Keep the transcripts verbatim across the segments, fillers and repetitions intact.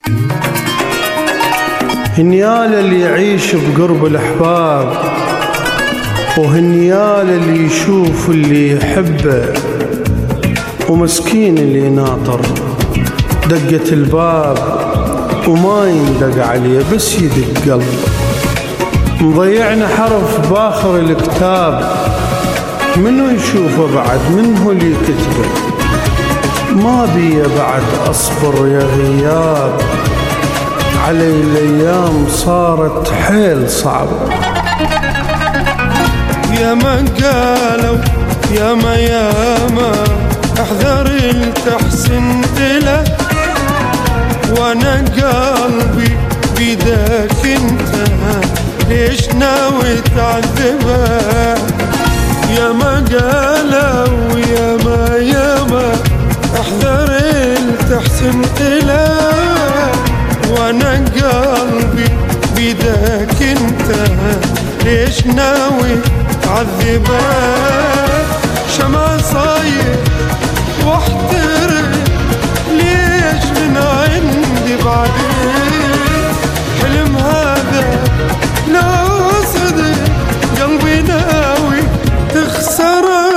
هنيال اللي يعيش بقرب الأحباب، وهنيال اللي يشوف اللي يحبه، ومسكين اللي يناطر دقة الباب وما يندق عليه بس يدق قلب. مضيعنا حرف باخر الكتاب، منو يشوفه بعد منه اللي يكتبه. ما بي بعد أصبر يا غياب، علي الأيام صارت حيل صعبة. يا ما قالوا يا ما يا ما احذر التحسن له، وانا قلبي بيدك انت ليش ناوي تعذبه. يا ما قالوا يا ما يا ما احذر التحسن له، وانا قلبي بيدك انت ليش ناوي تعذبه. شمع صاير واحترق ليش من عندي بعدين. حلم هذا لو صدق قلبي ناوي تخسره.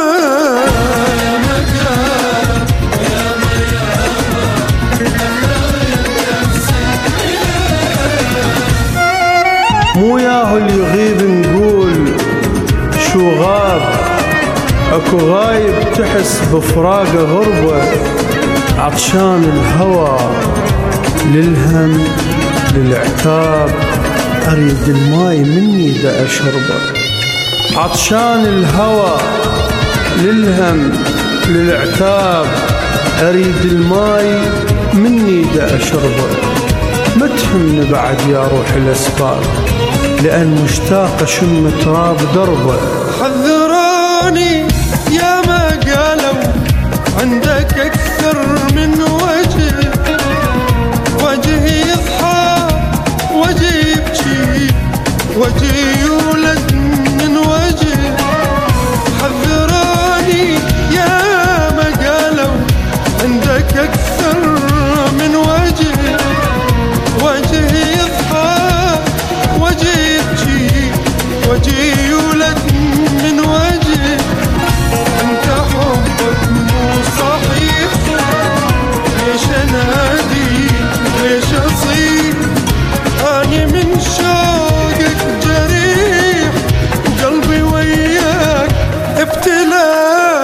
مو ياهو اللي يغيب نقول شو غاب، اكو غايب تحس بفراقه غربة. عطشان الهوى للهم للعتاب، اريد الماي مني دا اشربه. عطشان الهوى للهم للعتاب، اريد الماي مني دا اشربه. ما تهمني بعد يا روح الاسباب، لأن مشتاق أشم تراب دربه. حذروني يا ما قالوا عندك أكثر من وجه، وجه يضحك وجه يبكي وجه يولد من وجه. حذروني يا ما قالوا عندك أكثر من وجه، وجه يضحك وجه يبكي وجه يولد من وجه. انت حبك مو صحيح، ليش انادي ليش اصيح. اني من شوقك جريح، وقلبي وياك ابتلى.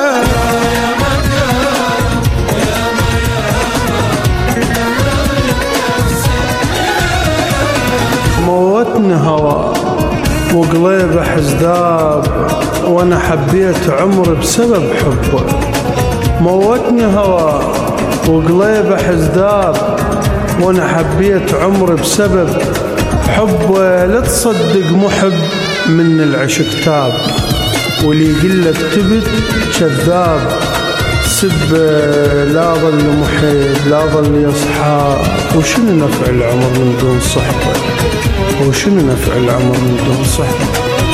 موتني هوى وقليبه حزداب، وانا حبيت عمري بسبب حبه. موتني هوى وقليبه حزداب، وانا حبيت عمري بسبب حبه. لا تصدق محب من العشق تاب، واللي يقلك تبت كذاب. سب لا ظل محيط لا ظل يصحى، وشنو نفع العمر من دون صحبه، وشنو نفع العمر من دون صحبه.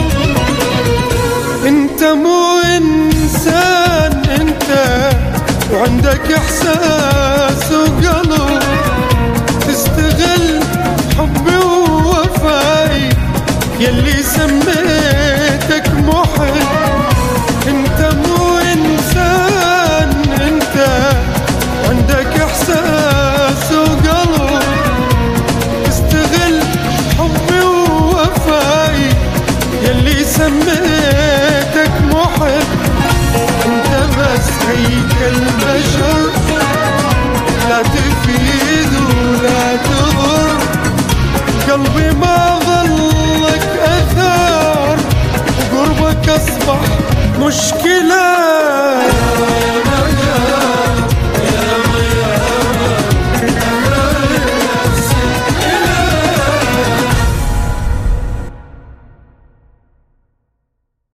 انت مو انسان انت، وعندك احساس وقلب. تستغل حبي ووفائي يلي سميتك محب. انت مو انسان انت، عندك احساس وقلب. تستغل حبي ووفائي يلي سميتك محب. انت بس هيكل بشر، لا تفيد ولا تضر. قلبي ما ظلك اثار، وقربك اصبح مشكلة.